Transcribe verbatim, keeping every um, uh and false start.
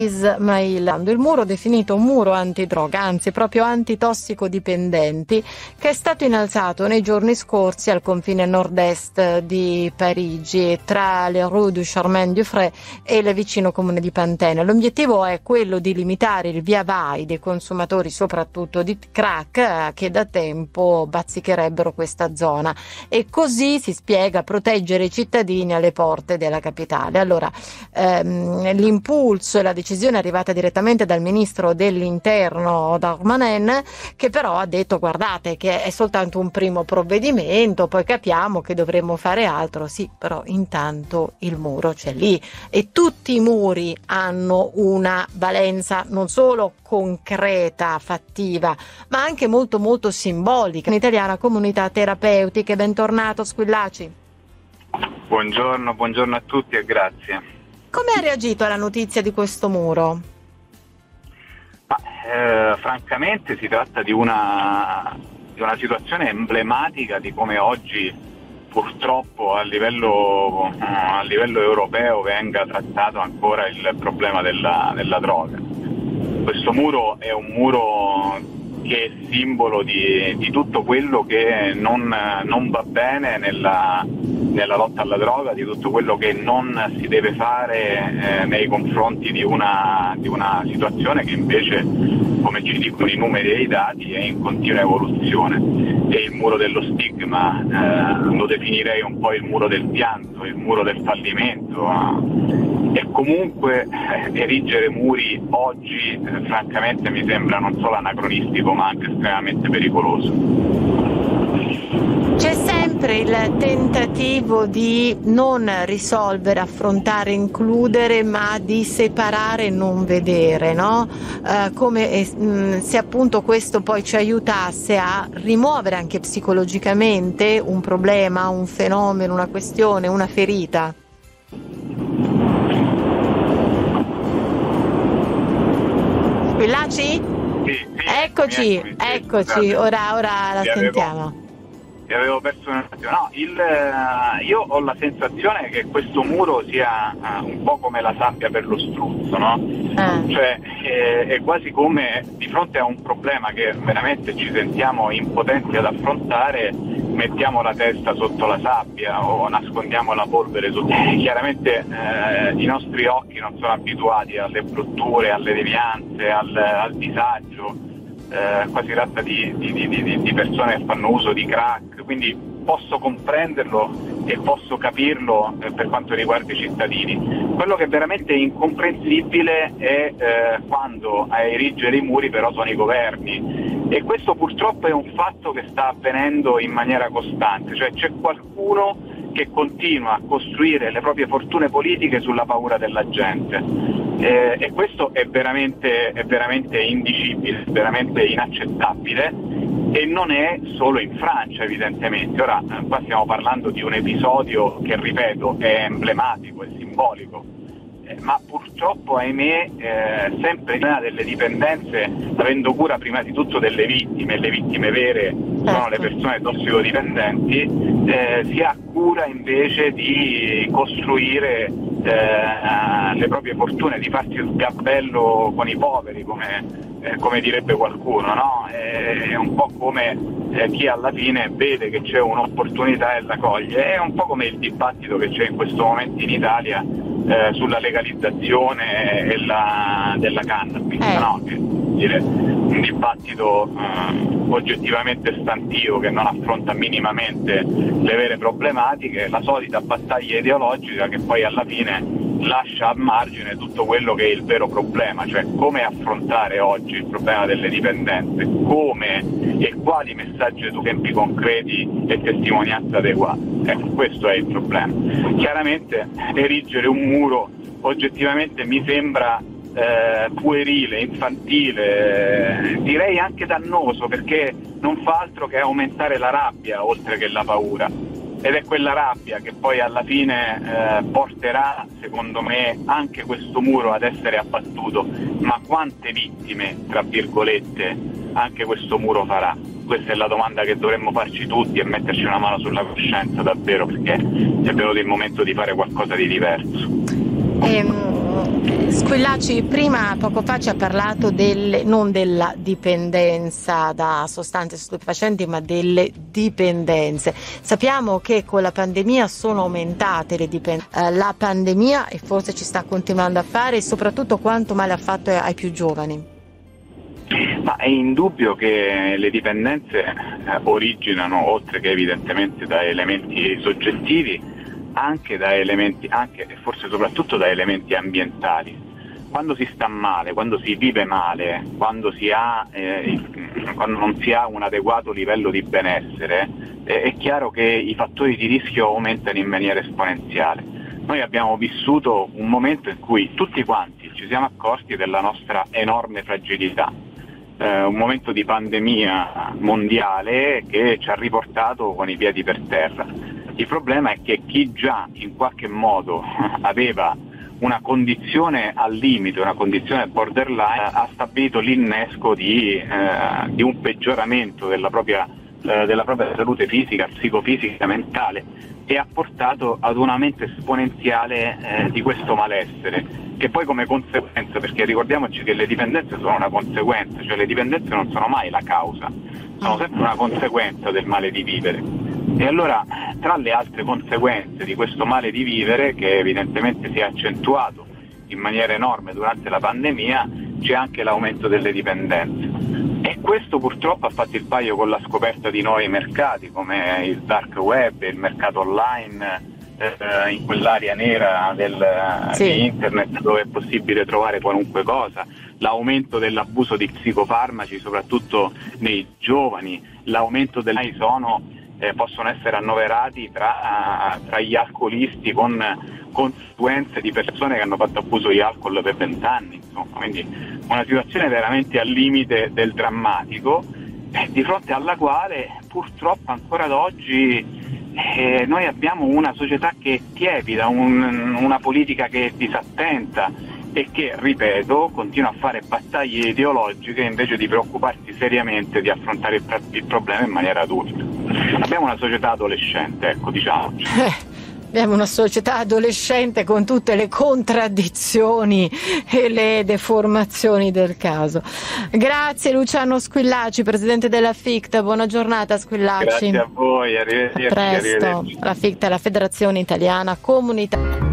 Ismail. Il muro definito un muro antidroga, anzi proprio antitossicodipendenti, che è stato innalzato nei giorni scorsi al confine nord-est di Parigi, tra le rue du Charmaine-du-Frey e il vicino comune di Pantin. L'obiettivo è quello di limitare il via vai dei consumatori, soprattutto di crack, che da tempo bazzicherebbero questa zona, e così, si spiega, proteggere i cittadini alle porte della capitale. Allora, ehm, l'impulso e la decisione è arrivata direttamente dal ministro dell'interno Darmanin, che però ha detto: guardate che è soltanto un primo provvedimento, poi capiamo che dovremmo fare altro. Sì, però intanto il muro c'è lì, e tutti i muri hanno una valenza non solo concreta, fattiva, ma anche molto molto simbolica. Un'italiana comunità terapeutiche. Bentornato Squillaci. Buongiorno, buongiorno a tutti e grazie. Come ha reagito alla notizia di questo muro? Ma, eh, francamente si tratta di una, di una situazione emblematica di come oggi purtroppo a livello, a livello europeo venga trattato ancora il problema della, della droga. Questo muro è un muro che è simbolo di, di tutto quello che non, non va bene nella, nella lotta alla droga, di tutto quello che non si deve fare eh, nei confronti di una, di una situazione che invece, come ci dicono i numeri e i dati, è in continua evoluzione. E il muro dello stigma, eh, lo definirei un po' il muro del pianto, il muro del fallimento. Eh. E comunque eh, erigere muri oggi eh, francamente mi sembra non solo anacronistico ma anche estremamente pericoloso. C'è sempre il tentativo di non risolvere, affrontare, includere, ma di separare e non vedere, no? Eh, come eh, mh, se appunto questo poi ci aiutasse a rimuovere anche psicologicamente un problema, un fenomeno, una questione, una ferita. Squillaci? Sì, sì, eccoci, eccomi, sì, eccoci, scusate. ora, ora la Vi sentiamo. Avevo, vi avevo perso un attimo. No, il, io ho la sensazione che questo muro sia uh, un po' come la sabbia per lo struzzo, no? Ah. Cioè è, è quasi come di fronte a un problema che veramente ci sentiamo impotenti ad affrontare, mettiamo la testa sotto la sabbia o nascondiamo la polvere sotto. Eh, chiaramente eh, i nostri occhi non sono abituati alle brutture, alle devianze, al, al disagio. Eh, qua si tratta di, di, di, di persone che fanno uso di crack, quindi posso comprenderlo e posso capirlo eh, per quanto riguarda i cittadini. Quello che è veramente incomprensibile è eh, quando a erigere i muri però sono i governi, e questo purtroppo è un fatto che sta avvenendo in maniera costante, cioè c'è qualcuno che continua a costruire le proprie fortune politiche sulla paura della gente. Eh, e questo è veramente, è veramente indicibile, è veramente inaccettabile, e non è solo in Francia evidentemente. Ora eh, qua stiamo parlando di un episodio che, ripeto, è emblematico, è simbolico, eh, ma purtroppo ahimè eh, sempre il tema delle dipendenze, avendo cura prima di tutto delle vittime, e le vittime vere sono le persone tossicodipendenti, eh, si ha cura invece di costruire eh, le proprie fortune, di farsi il gabello con i poveri, come, eh, come direbbe qualcuno, no? È un po' come eh, chi alla fine vede che c'è un'opportunità e la coglie. È un po' come il dibattito che c'è in questo momento in Italia eh, sulla legalizzazione e la, della cannabis, eh. no? Che, dire, un dibattito eh, oggettivamente stantio, che non affronta minimamente le vere problematiche, la solita battaglia ideologica che poi alla fine lascia a margine tutto quello che è il vero problema, cioè come affrontare oggi il problema delle dipendenze, come e quali messaggi su tempi concreti e testimonianze adeguate. Ecco, questo è il problema. Chiaramente erigere un muro oggettivamente mi sembra Eh, puerile, infantile, eh, direi anche dannoso, perché non fa altro che aumentare la rabbia oltre che la paura, ed è quella rabbia che poi alla fine eh, porterà, secondo me, anche questo muro ad essere abbattuto. Ma quante vittime, tra virgolette, anche questo muro farà? Questa è la domanda che dovremmo farci tutti e metterci una mano sulla coscienza davvero, perché è venuto il momento di fare qualcosa di diverso. Ehm, Squillaci, prima poco fa ci ha parlato delle, non della dipendenza da sostanze stupefacenti, ma delle dipendenze. Sappiamo che con la pandemia sono aumentate le dipendenze. Eh, la pandemia, e forse ci sta continuando a fare, e soprattutto quanto male ha fatto ai più giovani. Ma è indubbio che le dipendenze eh, originano, oltre che evidentemente da elementi soggettivi, anche da elementi, anche e forse soprattutto da elementi ambientali. Quando si sta male, quando si vive male, quando, si ha, eh, quando non si ha un adeguato livello di benessere, eh, è chiaro che i fattori di rischio aumentano in maniera esponenziale. Noi abbiamo vissuto un momento in cui tutti quanti ci siamo accorti della nostra enorme fragilità, eh, un momento di pandemia mondiale che ci ha riportato con i piedi per terra. Il problema è che chi già in qualche modo aveva una condizione al limite, una condizione borderline, ha stabilito l'innesco di, eh, di un peggioramento della propria, eh, della propria salute fisica, psicofisica, mentale, e ha portato ad un aumento esponenziale eh, di questo malessere, che poi come conseguenza, perché ricordiamoci che le dipendenze sono una conseguenza, cioè le dipendenze non sono mai la causa, sono sempre una conseguenza del male di vivere. E allora, tra le altre conseguenze di questo male di vivere, che evidentemente si è accentuato in maniera enorme durante la pandemia, c'è anche l'aumento delle dipendenze. E questo purtroppo ha fatto il paio con la scoperta di nuovi mercati, come il dark web, il mercato online, eh, in quell'area nera del, sì. di internet, dove è possibile trovare qualunque cosa, l'aumento dell'abuso di psicofarmaci, soprattutto nei giovani, l'aumento del sono Eh, possono essere annoverati tra, tra gli alcolisti, con conseguenze di persone che hanno fatto abuso di alcol per vent'anni, insomma, quindi una situazione veramente al limite del drammatico, eh, di fronte alla quale purtroppo ancora ad oggi eh, noi abbiamo una società che è tiepida, un, una politica che è disattenta e che, ripeto, continua a fare battaglie ideologiche invece di preoccuparsi seriamente di affrontare il, il problema in maniera adulta. Abbiamo una società adolescente, ecco, diciamo. Eh. Abbiamo una società adolescente con tutte le contraddizioni e le deformazioni del caso. Grazie Luciano Squillaci, presidente della FICT. Buona giornata Squillaci. Grazie a voi, arrivederci. A presto. Arrivederci. La FICT è la Federazione Italiana Comunità.